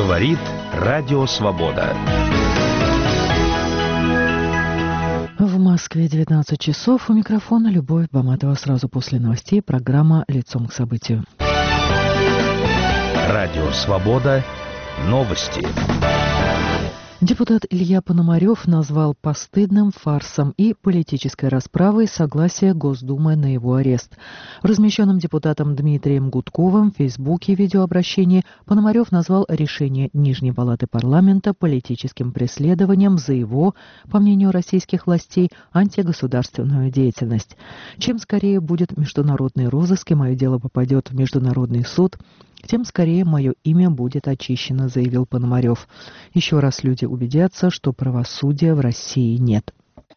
Говорит Радио Свобода. В Москве 19 часов. У микрофона Любовь Баматова. Сразу после новостей программа «Лицом к событию». Радио Свобода. Новости. Депутат Илья Пономарев назвал постыдным фарсом и политической расправой согласие Госдумы на его арест. В размещенном депутатом Дмитрием Гудковым в Фейсбуке видеообращении Пономарев назвал решение Нижней палаты парламента политическим преследованием за его, по мнению российских властей, антигосударственную деятельность. Чем скорее будет международный розыск и мое дело попадет в Международный суд, тем скорее мое имя будет очищено, заявил Пономарев. Еще раз люди убедятся, что правосудия в России нет.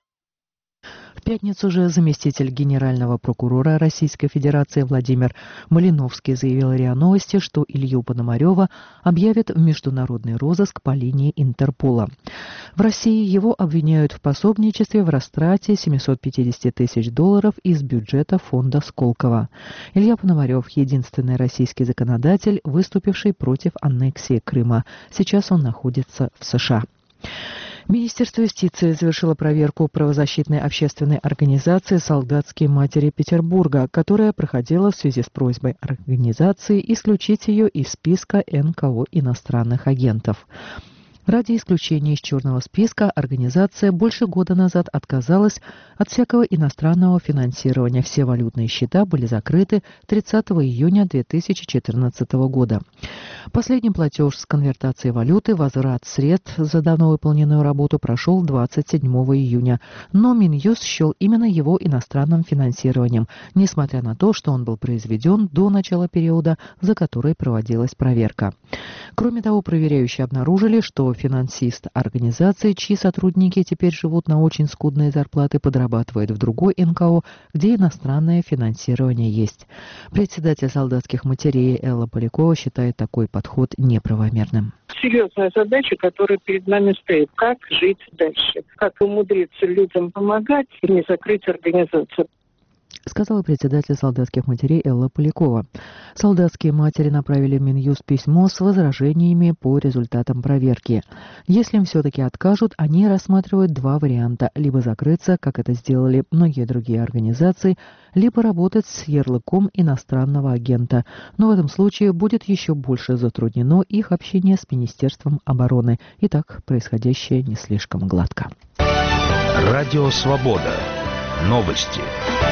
В пятницу же заместитель генерального прокурора Российской Федерации Владимир Малиновский заявил РИА Новости, что Илью Пономарева объявят в международный розыск по линии Интерпола. В России его обвиняют в пособничестве в растрате $750 тысяч из бюджета фонда Сколково. Илья Пономарев – единственный российский законодатель, выступивший против аннексии Крыма. Сейчас он находится в США. Министерство юстиции завершило проверку правозащитной общественной организации «Солдатские матери Петербурга», которая проходила в связи с просьбой организации исключить ее из списка НКО иностранных агентов. Ради исключения из черного списка организация больше года назад отказалась от всякого иностранного финансирования. Все валютные счета были закрыты 30 июня 2014 года. Последний платеж с конвертацией валюты, возврат средств за давно выполненную работу прошел 27 июня. Но Минюст счел именно его иностранным финансированием, несмотря на то, что он был произведен до начала периода, за который проводилась проверка. Кроме того, проверяющие обнаружили, что финансист организации, чьи сотрудники теперь живут на очень скудные зарплаты, подрабатывает в другой НКО, где иностранное финансирование есть. Председатель солдатских матерей Элла Полякова считает такой подход неправомерным. Серьезная задача, которая перед нами стоит. Как жить дальше? Как умудриться людям помогать и не закрыть организацию? Сказала председатель солдатских матерей Элла Полякова. Солдатские матери направили в Минюст письмо с возражениями по результатам проверки. Если им все-таки откажут, они рассматривают два варианта. Либо закрыться, как это сделали многие другие организации, либо работать с ярлыком иностранного агента. Но в этом случае будет еще больше затруднено их общение с Министерством обороны. И так происходящее не слишком гладко. Радио Свобода. Новости.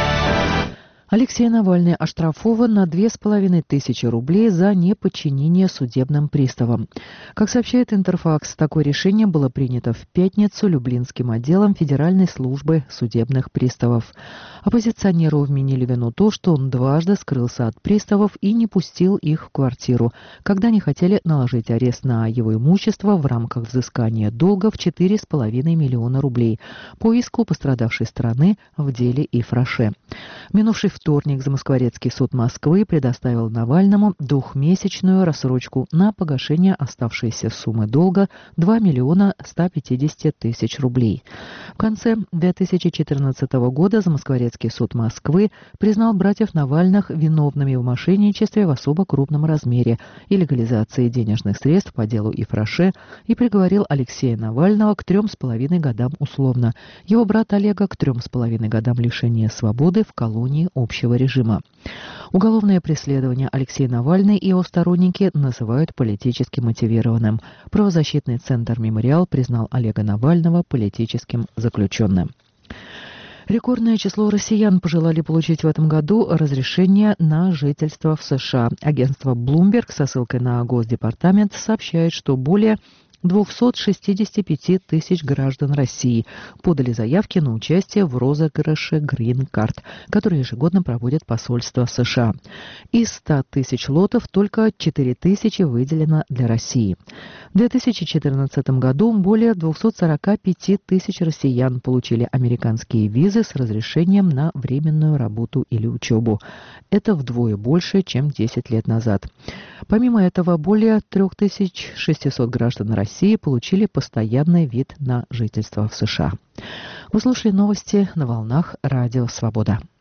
Алексей Навальный оштрафован на 2500 рублей за неподчинение судебным приставам. Как сообщает Интерфакс, такое решение было принято в пятницу Люблинским отделом Федеральной службы судебных приставов. Оппозиционеру вменили вину то, что он дважды скрылся от приставов и не пустил их в квартиру, когда они хотели наложить арест на его имущество в рамках взыскания долга в 4,5 миллиона рублей по иску пострадавшей стороны в деле Ифраше. Минувший вторник Замоскворецкий суд Москвы предоставил Навальному двухмесячную рассрочку на погашение оставшейся суммы долга 2 миллиона 150 тысяч рублей. В конце 2014 года Замоскворецкий суд Москвы признал братьев Навальных виновными в мошенничестве в особо крупном размере и легализации денежных средств по делу Ифраше и приговорил Алексея Навального к 3,5 годам условно, его брата Олега к 3,5 годам лишения свободы в колонии общего режима. Уголовное преследование Алексея Навального и его сторонники называют политически мотивированным. Правозащитный центр «Мемориал» признал Олега Навального политическим заключенным. Рекордное число россиян пожелали получить в этом году разрешение на жительство в США. Агентство Bloomberg со ссылкой на Госдепартамент сообщает, что более 265 тысяч граждан России подали заявки на участие в розыгрыше Green Card, который ежегодно проводит посольство США. Из 100 тысяч лотов только 4 тысячи выделено для России. В 2014 году более 245 тысяч россиян получили американские визы с разрешением на временную работу или учебу. Это вдвое больше, чем 10 лет назад. Помимо этого, более 3600 граждан России получили постоянный вид на жительство в США. Вы слушали новости на волнах Радио Свобода.